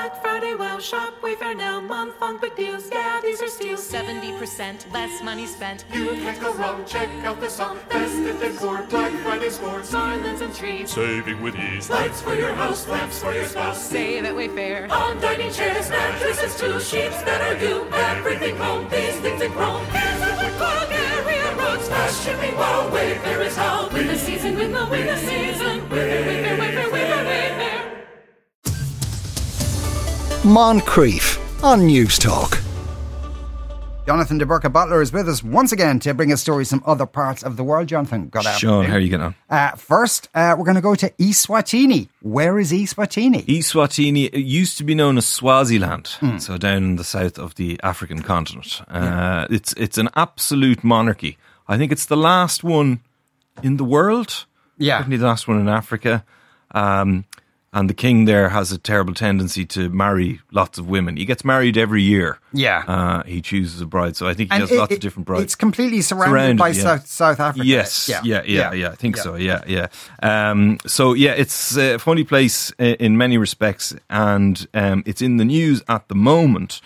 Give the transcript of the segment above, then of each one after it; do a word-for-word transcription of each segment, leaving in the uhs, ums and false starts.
Black Friday, wow, shop, Wayfair now, month long big deals. Yeah, these are steals. seventy percent less money spent. You can't go wrong, check out the song. Festive decor, Black Friday scores. Garlands and trees, saving with ease. Lights for your house, lamps for your spouse. Save at Wayfair. On dining chairs, mattresses too, sheets that are you. Everything home, these things in chrome. Here's a wood clog, area roads, fast shipping, wow, Wayfair is how. Win the season, win the, win the season. Wayfair, Wayfair, Wayfair, Wayfair, Wayfair. Moncrief on News Talk. Jonathan de Burca Butler is with us once again to bring us stories from other parts of the world. Jonathan, good afternoon. Sean, how are you getting on? Uh, first, uh, we're going to go to Eswatini. Where is Eswatini? Eswatini, it used to be known as Swaziland, mm. so down in the south of the African continent. Uh, yeah. It's it's an absolute monarchy. I think it's the last one in the world. Yeah. Definitely the last one in Africa. Um, and the king there has a terrible tendency to marry lots of women. He gets married every year. Yeah. Uh, he chooses a bride. So I think he and has it, lots it, of different brides. It's completely surrounded, surrounded by yeah. South, South Africa. Yes. Yeah. Yeah, yeah, yeah. yeah I think yeah. so. Yeah, yeah. Um, so, yeah, it's a funny place in many respects. And um, it's in the news at the moment.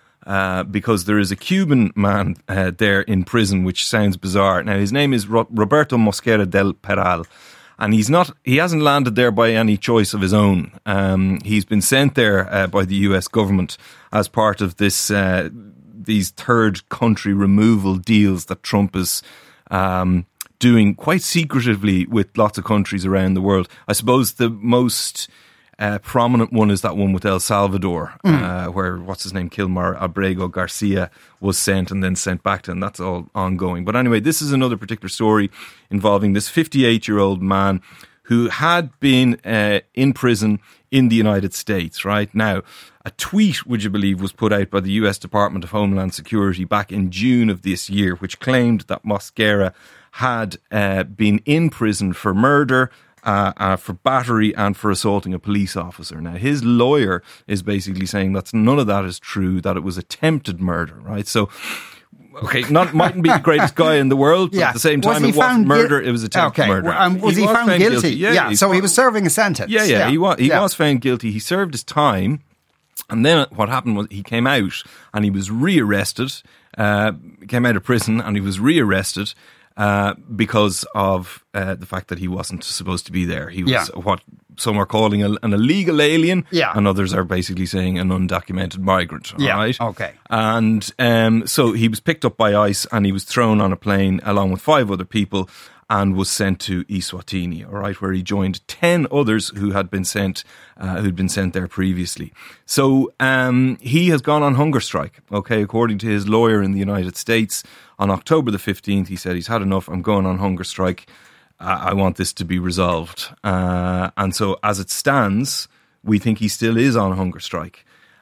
Uh, because there is a Cuban man uh, there in prison, which sounds bizarre. Now, his name is Ro- Roberto Mosquera del Peral. And he's not, he hasn't landed there by any choice of his own. Um, he's been sent there uh, by the U S government as part of this, uh, these third country removal deals that Trump is um, doing quite secretively with lots of countries around the world. I suppose the most uh, prominent one is that one with El Salvador, mm. uh, where, what's his name, Kilmar Abrego Garcia was sent and then sent back to him. That's all ongoing. But anyway, this is another particular story involving this fifty-eight-year-old man who had been uh, in prison in the United States, right? Now, a tweet, would you believe, was put out by the U S Department of Homeland Security back in June of this year, which claimed that Mosquera had uh, been in prison for murder, Uh, uh, for battery and for assaulting a police officer. Now, his lawyer is basically saying that none of that is true, that it was attempted murder, right? So, okay, not mightn't be the greatest guy in the world, but yeah. at the same time, was it wasn't murder, gui- it was attempted okay. murder. Um, was he, he was found, found guilty? guilty? Yeah, yeah so he was serving a sentence. Yeah, yeah, yeah. he was. He yeah. was found guilty. He served his time. And then what happened was he came out and he was rearrested, uh, came out of prison and he was rearrested. Uh, because of uh, the fact that he wasn't supposed to be there. He was yeah. what some are calling a, an illegal alien, yeah. and others are basically saying an undocumented migrant. Yeah. All right? Okay. And um, so he was picked up by ICE and he was thrown on a plane along with five other people and was sent to Eswatini, all right, where he joined ten others who had been sent, uh, who'd been sent there previously. So um, he has gone on hunger strike, okay, according to his lawyer in the United States. On October the fifteenth, he said, he's had enough, I'm going on hunger strike. Uh, I want this to be resolved. Uh, and so as it stands, we think he still is on hunger strike.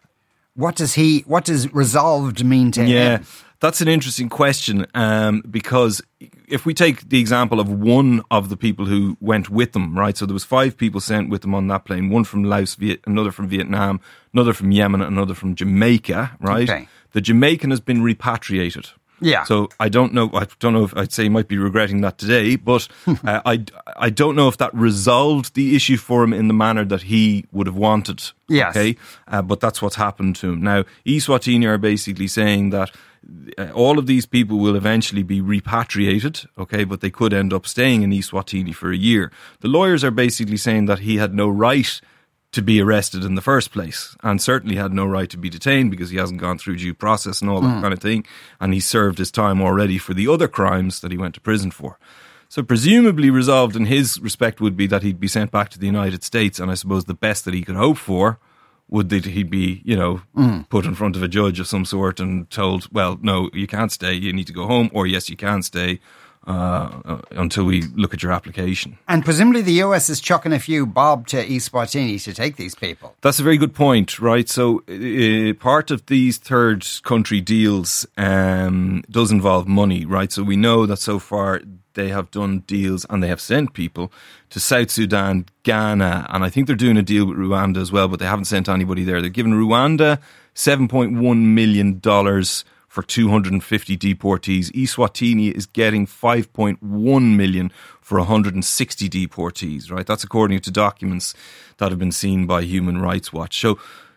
What does he, what does resolved mean to yeah, him? That's an interesting question, um, because if we take the example of one of the people who went with them, right? So there was five people sent with them on that plane, one from Laos, Viet- another from Vietnam, another from Yemen, another from Jamaica, right? Okay. The Jamaican has been repatriated. Yeah. So I don't know. I don't know if I'd say he might be regretting that today, but uh, I I don't know if that resolved the issue for him in the manner that he would have wanted. Yes. Okay. Uh, but that's what's happened to him now. Eswatini are basically saying that uh, all of these people will eventually be repatriated. Okay, but they could end up staying in Eswatini for a year. The lawyers are basically saying that he had no right to be arrested in the first place, and certainly had no right to be detained because he hasn't gone through due process and all that mm. kind of thing, and he served his time already for the other crimes that he went to prison for. So presumably resolved in his respect would be that he'd be sent back to the United States, and I suppose the best that he could hope for would that he'd be, you know, mm. put in front of a judge of some sort and told, well, no, you can't stay, you need to go home, or yes, you can stay, Uh, uh, until we look at your application. And presumably the U S is chucking a few bob to Eswatini to take these people. That's a very good point, right? So uh, part of these third country deals um, does involve money, right? So we know that so far they have done deals and they have sent people to South Sudan, Ghana, and I think they're doing a deal with Rwanda as well, but they haven't sent anybody there. They're giving Rwanda seven point one million dollars for two hundred fifty deportees. Eswatini is getting five point one million for one hundred sixty deportees, right? That's according to documents that have been seen by Human Rights Watch. So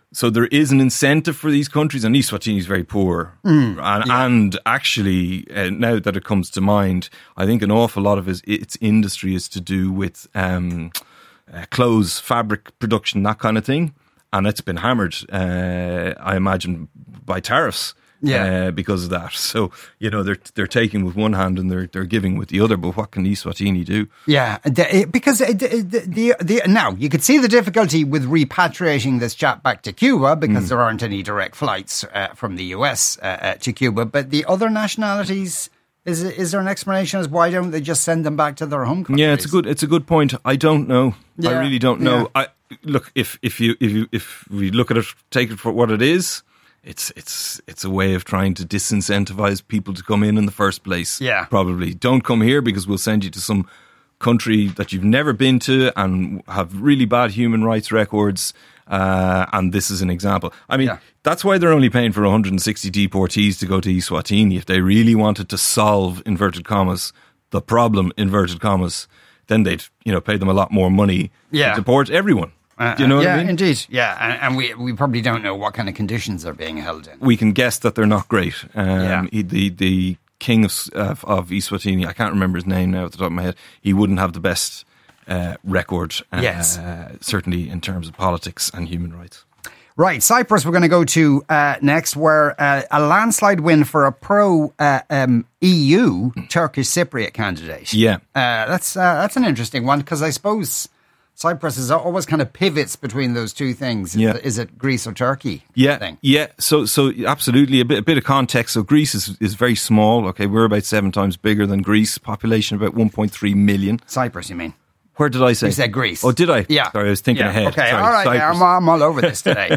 So there is an incentive for these countries, and Eswatini is very poor. Mm, and, yeah. and actually, uh, now that it comes to mind, I think an awful lot of its, its industry is to do with um, uh, clothes, fabric production, that kind of thing. And it's been hammered, uh, I imagine, by tariffs. Yeah. Uh, because of that. So, you know, they're they're taking with one hand and they're they're giving with the other. But what can Eswatini do? Yeah, the, because the, the, the, the now you could see the difficulty with repatriating this chap back to Cuba because mm. there aren't any direct flights uh, from the U S uh, uh, to Cuba. But the other nationalities, is is there an explanation as why don't they just send them back to their home countries? Yeah, it's a good it's a good point. I don't know. Yeah. I really don't know. Yeah. I look if if you if you if we look at it, take it for what it is. It's it's it's a way of trying to disincentivize people to come in in the first place. Yeah. Probably. Don't come here because we'll send you to some country that you've never been to and have really bad human rights records. Uh, and this is an example. I mean, Yeah. that's why they're only paying for one hundred sixty deportees to go to Eswatini. If they really wanted to solve, inverted commas, the problem, inverted commas, then they'd, you know, pay them a lot more money Yeah. to deport everyone. Uh, Do you know what yeah, I mean? indeed. Yeah, and, and we we probably don't know what kind of conditions are being held in. We can guess that they're not great. Um, Yeah. he, the the king of of, of Eswatini, I can't remember his name now at the top of my head. He wouldn't have the best uh, record, uh, Yes. uh, certainly in terms of politics and human rights. Right, Cyprus we're going to go to uh, next, where uh, a landslide win for a pro uh, um, E U Turkish Cypriot candidate. Yeah. uh, that's uh, that's an interesting one because I suppose Cyprus is always kind of pivots between those two things. Yeah. Is it Greece or Turkey? Yeah, Thing? yeah. So, so absolutely, a bit, a bit of context. So, Greece is is very small. Okay, we're about seven times bigger than Greece. Population about one point three million. Cyprus, you mean? Where did I say? You said Greece. Oh, did I? Yeah. Sorry, I was thinking Yeah. ahead. Okay, Sorry, all right. Yeah, Cyprus. I'm, I'm all over this today.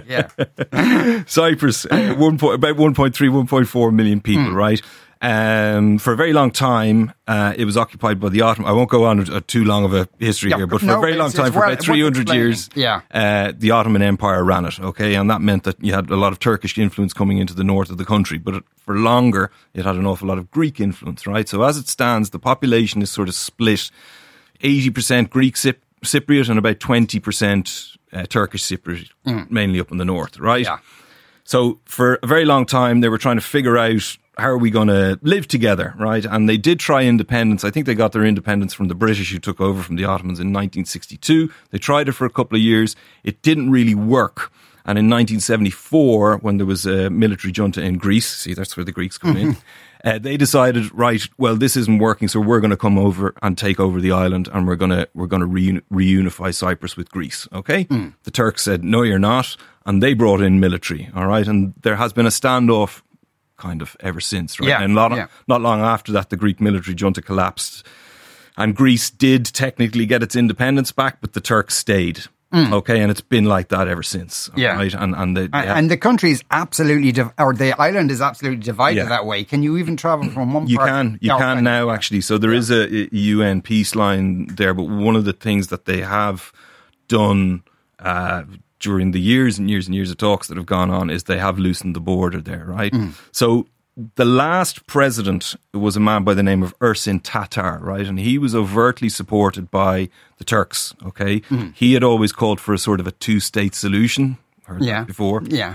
Yeah. Cyprus, uh, one point, about one point three, one point four million people, Hmm. right? Um, for a very long time, uh, it was occupied by the Ottoman. I won't go on uh, too long of a history Yeah, here, but for no, a very long it's- time, it's for worth- about three hundred worth years, explaining. uh, the Ottoman Empire ran it, okay? And that meant that you had a lot of Turkish influence coming into the north of the country, but it, for longer, it had an awful lot of Greek influence, right? So as it stands, the population is sort of split eighty percent Greek Cyp- Cypriot and about twenty percent uh, Turkish Cypriot, mainly up in the north, right? Yeah. So for a very long time, they were trying to figure out how are we going to live together, right? And they did try independence. I think they got their independence from the British who took over from the Ottomans in nineteen sixty-two. They tried it for a couple of years. It didn't really work. And in nineteen seventy-four, when there was a military junta in Greece, see, that's where the Greeks come in, uh, they decided, right, well, this isn't working, so we're going to come over and take over the island, and we're going to we're going to reun- reunify Cyprus with Greece, okay? Mm. The Turks said, no, you're not, and they brought in military, all right? And there has been a standoff kind of ever since, right? Yeah, and not, yeah. not long after that, the Greek military junta collapsed, and Greece did technically get its independence back, but the Turks stayed. Mm. Okay, and it's been like that ever since. Yeah, right, and and the, and, yeah. and the country is absolutely, div- or the island is absolutely divided Yeah. that way. Can you even travel from one? You part? can, you No, can right. now actually. So there Yeah. is a, a U N peace line there, but one of the things that they have done uh, during the years and years and years of talks that have gone on is they have loosened the border there, right? Mm. So the last president was a man by the name of Ersin Tatar, right? And he was overtly supported by the Turks, okay? Mm. He had always called for a sort of a two-state solution, heard Yeah. that before. Yeah.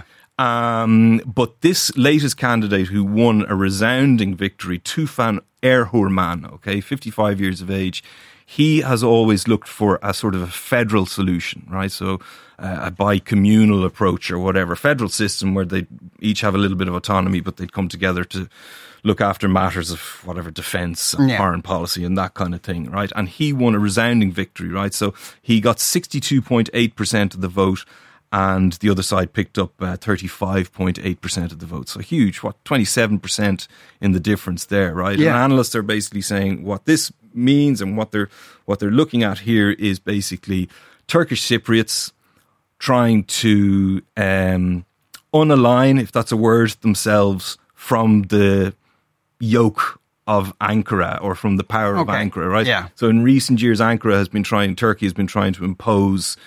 Um, but this latest candidate who won a resounding victory, Tufan Erhurman, okay, fifty-five years of age, he has always looked for a sort of a federal solution, right? So uh, a bi-communal approach or whatever, federal system where they each have a little bit of autonomy, but they'd come together to look after matters of whatever defence and Yeah. foreign policy and that kind of thing, right? And he won a resounding victory, right? So he got sixty-two point eight percent of the vote, and the other side picked up uh, thirty-five point eight percent of the vote. So huge, what, twenty-seven percent in the difference there, right? Yeah. And analysts are basically saying what this means and what they're what they're looking at here is basically Turkish Cypriots trying to um, unalign, if that's a word, themselves from the yoke of Ankara or from the power of Okay. Ankara, right? Yeah. So in recent years, Ankara has been trying, Turkey has been trying to impose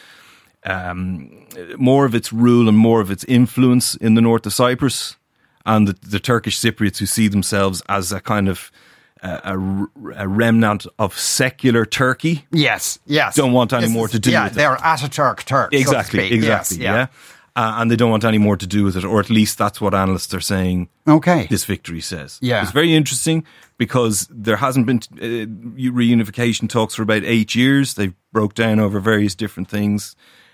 um, more of its rule and more of its influence in the north of Cyprus, and the, the Turkish Cypriots who see themselves as a kind of uh, a, a remnant of secular Turkey Yes. Yes. don't want any This more is- to do yeah, with it. they're Ataturk Turks. Exactly, so to speak. exactly, Yes, yeah. uh, and they don't want any more to do with it, or at least that's what analysts are saying. Okay. This victory says. Yeah. It's very interesting because there hasn't been uh, reunification talks for about eight years. They broke down over various different things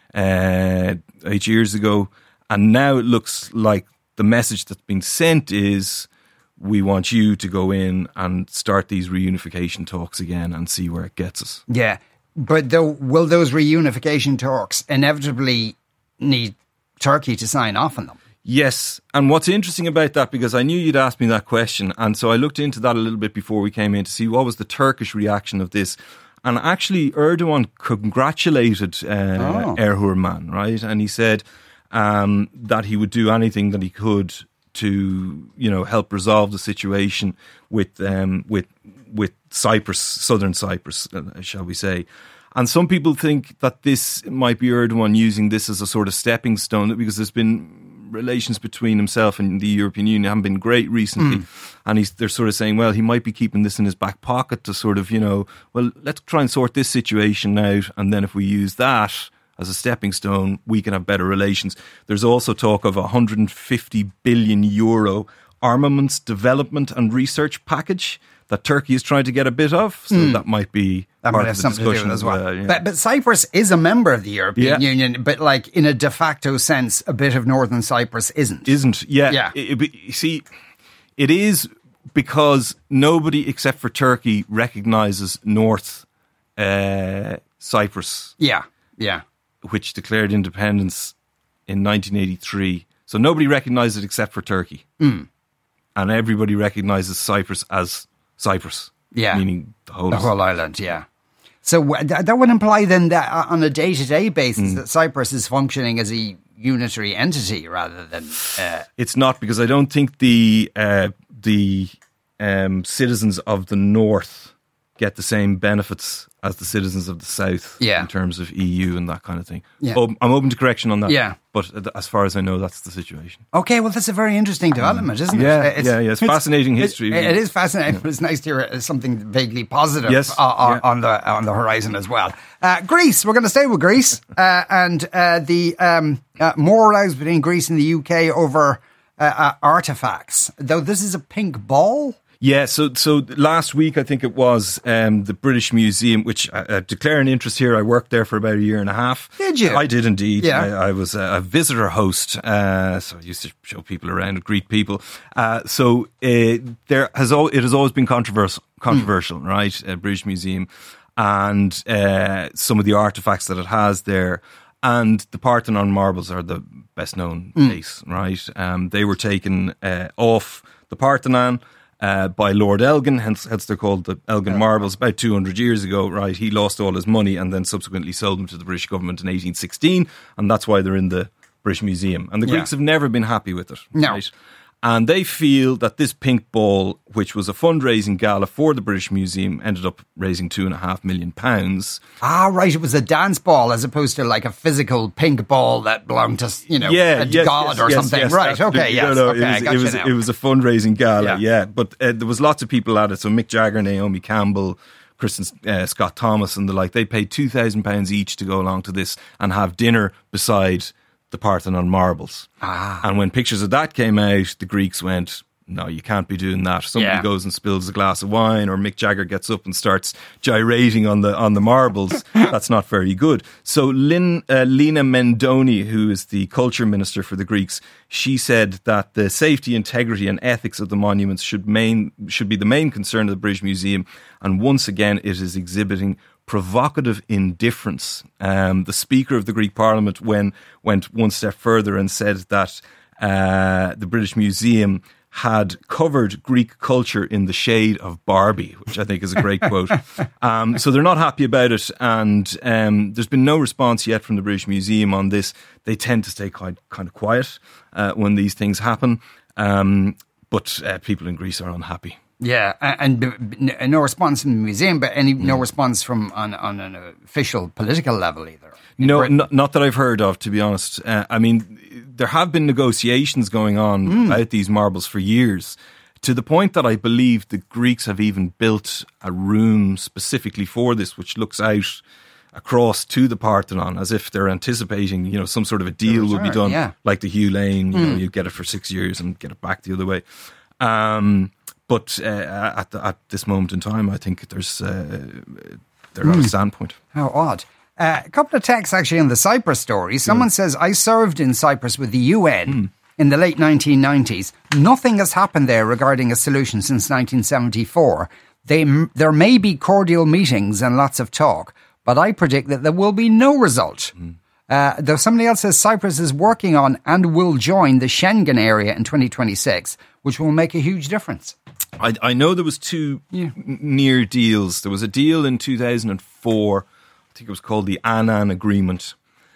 uh, eight years ago, and now it looks like the message that's been sent is, we want you to go in and start these reunification talks again and see where it gets us. Yeah. But though, will those reunification talks inevitably need Turkey to sign off on them? Yes. And what's interesting about that, because I knew you'd ask me that question, and so I looked into that a little bit before we came in to see what was the Turkish reaction of this. And actually, Erdogan congratulated uh, Oh. Erdogan, right? And he said um, that he would do anything that he could to, you know, help resolve the situation with um, with with Cyprus, southern Cyprus, uh, shall we say. And some people think that this might be Erdogan using this as a sort of stepping stone, because there's been relations between himself and the European Union haven't been great recently. Mm. And he's, they're sort of saying, well, he might be keeping this in his back pocket to sort of, you know, well, let's try and sort this situation out. And then if we use that as a stepping stone, we can have better relations. There's also talk of a one hundred fifty billion euro armaments development and research package that Turkey is trying to get a bit of. So mm. that might be that part might have of the something to do discussion with it as well. Uh, yeah. but, but Cyprus is a member of the European Yeah. Union, but like in a de facto sense, a bit of Northern Cyprus isn't. Isn't, yeah. Yeah. It, it, you see, it is because nobody except for Turkey recognises North uh, Cyprus. Yeah, yeah. Which declared independence in nineteen eighty-three. So nobody recognised it except for Turkey. Mm. And everybody recognises Cyprus as Cyprus. Yeah. Meaning the whole, The whole island, yeah. So uh, th- that would imply then that uh, on a day-to-day basis Mm. that Cyprus is functioning as a unitary entity rather than... Uh, It's not, because I don't think the uh, the um, citizens of the North get the same benefits as the citizens of the South Yeah. in terms of E U and that kind of thing. Yeah. Oh, I'm open to correction on that. Yeah. But as far as I know, that's the situation. okay, well, that's a very interesting development, isn't Yeah, it? yeah, yeah. It's fascinating history. It, it is fascinating, but it's nice to hear uh, something vaguely positive Yes, uh, on, yeah. on the on the horizon as well. Uh, Greece, we're going to stay with Greece uh, and uh, the um, uh, more rows between Greece and the U K over uh, uh, artefacts. Though this is a pink ball. Yeah, so so last week I think it was um, the British Museum, which I, I declare an interest here. I worked there for about a year and a half. Did you? I did indeed. Yeah. I, I was a, a visitor host, uh, so I used to show people around and greet people. Uh, so uh, there has al- it has always been controversial, controversial, mm. right? Uh, British Museum, and uh, some of the artifacts that it has there. And the Parthenon marbles are the best known mm. case, right? Um, they were taken uh, off the Parthenon. Uh, by Lord Elgin, hence, hence they're called the Elgin yeah. marbles, about two hundred years ago, right? He lost all his money and then subsequently sold them to the British government in eighteen sixteen, and that's why they're in the British Museum. And the Yeah. Greeks have never been happy with it, No. right? And they feel that this pink ball, which was a fundraising gala for the British Museum, ended up raising two and a half million pounds. Ah, right. It was a dance ball as opposed to like a physical pink ball that belonged to, you know, Yeah, a yes, god yes, or yes, something. yes, right. absolutely. Okay. Yes. No, no, okay. it I was, got it you was, now. it was a fundraising gala, Yeah. yeah. But uh, there was lots of people at it. So Mick Jagger, Naomi Campbell, Kristen uh, Scott Thomas and the like, they paid two thousand pounds each to go along to this and have dinner beside the Parthenon marbles. Ah. And when pictures of that came out, the Greeks went, no, you can't be doing that. Somebody Yeah. goes and spills a glass of wine, or Mick Jagger gets up and starts gyrating on the on the marbles. That's not very good. So Lin, uh, Lina Mendoni, who is the culture minister for the Greeks, she said that the safety, integrity and ethics of the monuments should main should be the main concern of the British Museum. And once again, it is exhibiting provocative indifference. Um, the Speaker of the Greek Parliament when, went one step further and said that uh, the British Museum had covered Greek culture in the shade of Barbie, which I think is a great quote. Um, so they're not happy about it, and um, there's been no response yet from the British Museum on this. They tend to stay quite kind of quiet uh, when these things happen, um, but uh, people in Greece are unhappy. Yeah, and, and no response from the museum, but any no response from on, on an official political level either. No, Britain. not, not that I've heard of, to be honest. Uh, I mean, there have been negotiations going on mm. about these marbles for years, to the point that I believe the Greeks have even built a room specifically for this, which looks out across to the Parthenon as if they're anticipating, you know, some sort of a deal return, would be done, yeah. like the Hugh Lane, you Mm. know, you get it for six years and get it back the other way. Um, but uh, at, the, at this moment in time, I think there's uh, they're at a standpoint. How odd. Uh, a couple of texts actually on the Cyprus story. Someone says, I served in Cyprus with the U N Mm. in the late nineteen nineties. Nothing has happened there regarding a solution since nineteen seventy-four. They, there may be cordial meetings and lots of talk, but I predict that there will be no result. Mm. Uh, though somebody else says Cyprus is working on and will join the Schengen area in twenty twenty-six, which will make a huge difference. I, I know there was two Yeah. n- near deals. There was a deal in two thousand four, I think it was called the Annan Agreement,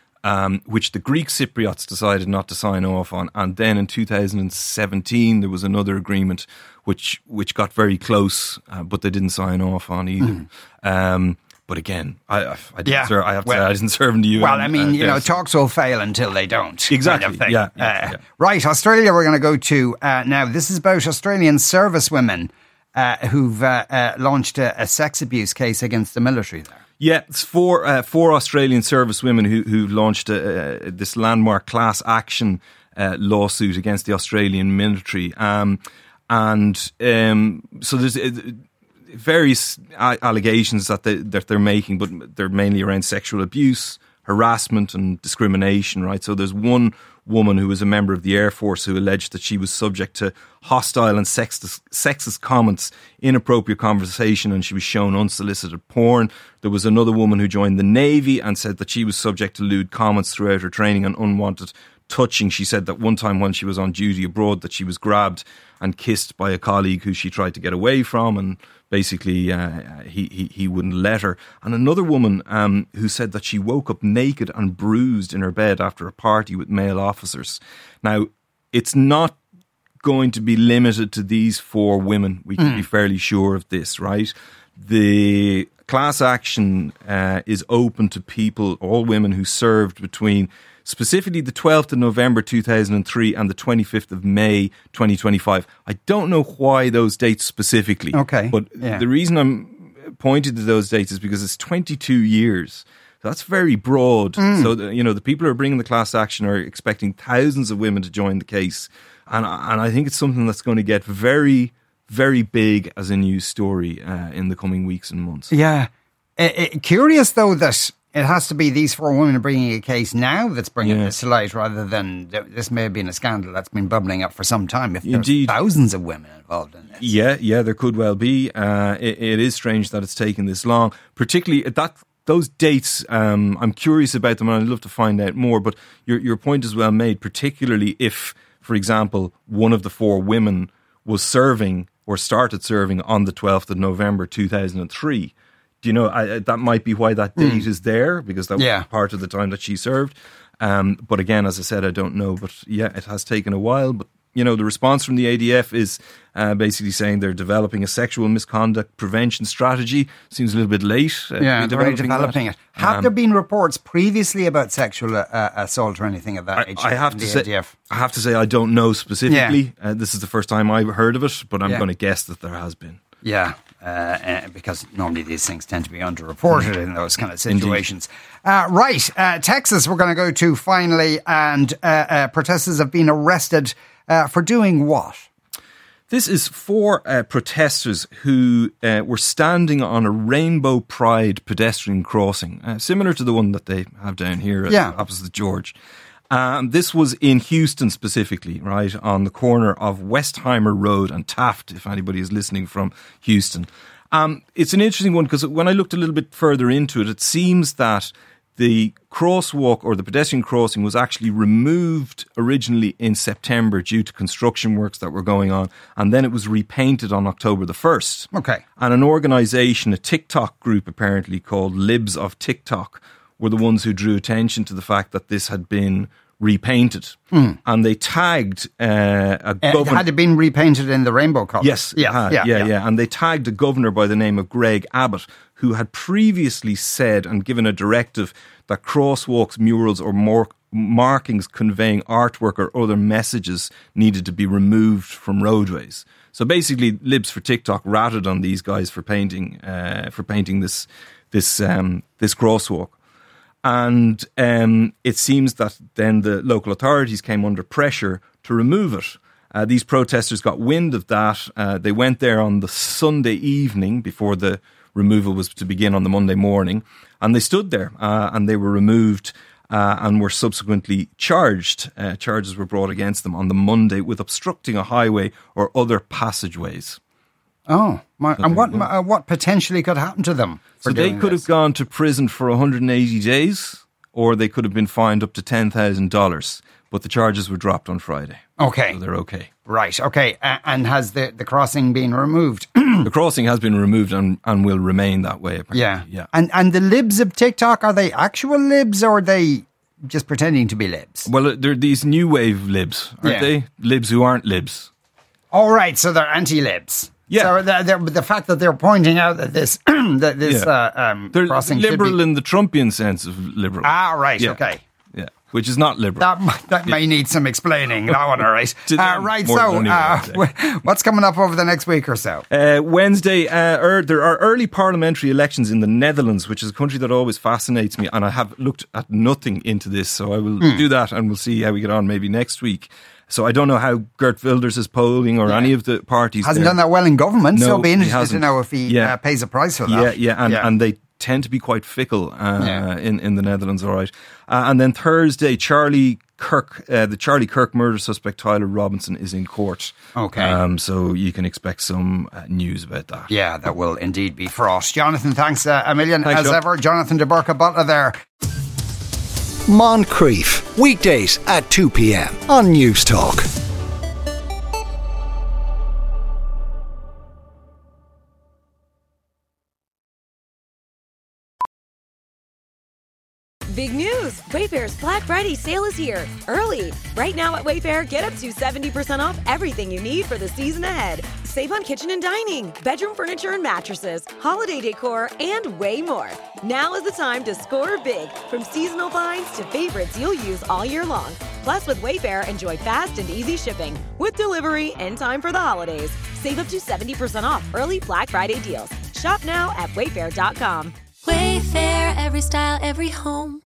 um, which the Greek Cypriots decided not to sign off on. And then in two thousand seventeen, there was another agreement which which got very close, uh, but they didn't sign off on either. Um, but again, I, I, I, didn't Yeah. serve, I have to Well- say I didn't serve in the U N. Well, I mean, uh, you know, yes. talks will fail until they don't. Exactly, kind of thing. yeah, yeah, Uh, yeah. Right, Australia we're going to go to uh, now. This is about Australian servicewomen uh, who've uh, uh, launched a, a sex abuse case against the military there. Yeah, it's four uh, four Australian servicewomen who who launched a, uh, this landmark class action uh, lawsuit against the Australian military, um, and um, so there's uh, various a- allegations that they that they're making, but they're mainly around sexual abuse, harassment, and discrimination. Right. So there's one woman who was a member of the Air Force who alleged that she was subject to hostile and sexist, sexist comments, inappropriate conversation, and she was shown unsolicited porn. There was another woman who joined the Navy and said that she was subject to lewd comments throughout her training and unwanted touching. She said that one time when she was on duty abroad that she was grabbed and kissed by a colleague who she tried to get away from, and basically uh, he, he he wouldn't let her. And another woman um, who said that she woke up naked and bruised in her bed after a party with male officers. Now, it's not going to be limited to these four women. We can be fairly sure of this, right? The class action uh, is open to people, all women who served between specifically the twelfth of November two thousand three and the twenty-fifth of May twenty twenty-five. I don't know why those dates specifically. Okay, But yeah. the reason I'm pointing to those dates is because it's twenty-two years. That's very broad. So, the, you know, the people who are bringing the class action are expecting thousands of women to join the case. And, and I think it's something that's going to get very, very big as a news story uh, in the coming weeks and months. Yeah. Uh, uh, curious, though, that it has to be these four women bringing a case now that's bringing Yeah. this to light, rather than th- this may have been a scandal that's been bubbling up for some time. If there's Indeed. thousands of women involved in this. Yeah, yeah, there could well be. Uh, it, it is strange that it's taken this long, particularly at that. Those dates, um, I'm curious about them and I'd love to find out more, but your your point is well made, particularly if, for example, one of the four women was serving or started serving on the twelfth of November two thousand three. Do you know, I, that might be why that date is there, because that Yeah. was part of the time that she served. Um, but again, as I said, I don't know. But yeah, it has taken a while. But, you know, the response from the A D F is uh, basically saying they're developing a sexual misconduct prevention strategy. Seems a little bit late. Uh, Yeah, to be they're already developing developing that. it. Have Um, there been reports previously about sexual uh, assault or anything of that I, nature? I have in to the say, A D F? I have to say, I don't know specifically. Uh, this is the first time I've heard of it, but I'm Yeah. going to guess that there has been. Yeah, uh, uh, because normally these things tend to be underreported in those kind of situations. Uh, right, uh, Texas we're going to go to finally, and uh, uh, protesters have been arrested uh, for doing what? This is four uh, protesters who uh, were standing on a Rainbow Pride pedestrian crossing, uh, similar to the one that they have down here at, Yeah. opposite George. Um, this was in Houston specifically, right, on the corner of Westheimer Road and Taft, if anybody is listening from Houston. Um, it's an interesting one because when I looked a little bit further into it, it seems that the crosswalk or the pedestrian crossing was actually removed originally in September due to construction works that were going on, and then it was repainted on October the first. Okay. And an organisation, a TikTok group apparently called Libs of TikTok, were the ones who drew attention to the fact that this had been repainted. And they tagged uh, a Uh, it governor. had it been repainted in the rainbow colours? Yes, it had. yeah, yeah, And they tagged a governor by the name of Greg Abbott, who had previously said and given a directive that crosswalks, murals, or more markings conveying artwork or other messages needed to be removed from roadways. So basically, Libs for TikTok ratted on these guys for painting, uh, for painting this this um, this crosswalk. And um, it seems that then the local authorities came under pressure to remove it. Uh, these protesters got wind of that. Uh, they went there on the Sunday evening before the removal was to begin on the Monday morning. And they stood there uh, and they were removed uh, and were subsequently charged. Uh, charges were brought against them on the Monday with obstructing a highway or other passageways. Oh, my, So and what there you uh, what potentially could happen to them? for So they doing could this? have gone to prison for one hundred eighty days, or they could have been fined up to ten thousand dollars. But the charges were dropped on Friday. Okay. So they're okay. Right, okay. Uh, and has the, the crossing been removed? The crossing has been removed and, and will remain that way, apparently. Yeah. Yeah. And and the libs of TikTok, are they actual libs or are they just pretending to be libs? Well, they're these new wave libs, aren't Yeah. they? Libs who aren't libs. All right, so they're anti-libs. Yeah. So the, the, the fact that they're pointing out that this that this Yeah. uh, um, They're crossing should liberal be... in the Trumpian sense of liberal. Ah, right, Yeah. okay. Yeah. Which is not liberal. That m- that may need some explaining. That one, all right. To Uh, them, right, more so than anyone, uh, I'd say. wh- what's coming up over the next week or so? Uh, Wednesday, uh, er, there are early parliamentary elections in the Netherlands, which is a country that always fascinates me, and I have looked at nothing into this, so I will Hmm. do that, and we'll see how we get on maybe next week. So I don't know how Gert Wilders is polling or any of the parties. Hasn't there. done that well in government, so No, it'll be he interested to hasn't. know if he Yeah. uh, pays a price for that. Yeah, yeah, and, and they tend to be quite fickle uh, Yeah. in, in the Netherlands, all right. Uh, and then Thursday, Charlie Kirk, uh, the Charlie Kirk murder suspect Tyler Robinson is in court. Okay. Um, so you can expect some uh, news about that. Yeah, that will indeed be fraught. Jonathan, thanks uh, a million Thanks, as Sean. ever. Jonathan de Burka Butler there. Moncrief, weekdays at two p.m. on News Talk. Big news! Wayfair's Black Friday sale is here, early. Right now at Wayfair, get up to seventy percent off everything you need for the season ahead. Save on kitchen and dining, bedroom furniture and mattresses, holiday decor, and way more. Now is the time to score big, from seasonal finds to favorites you'll use all year long. Plus, with Wayfair, enjoy fast and easy shipping with delivery in time for the holidays. Save up to seventy percent off early Black Friday deals. Shop now at wayfair dot com. Wayfair, every style, every home.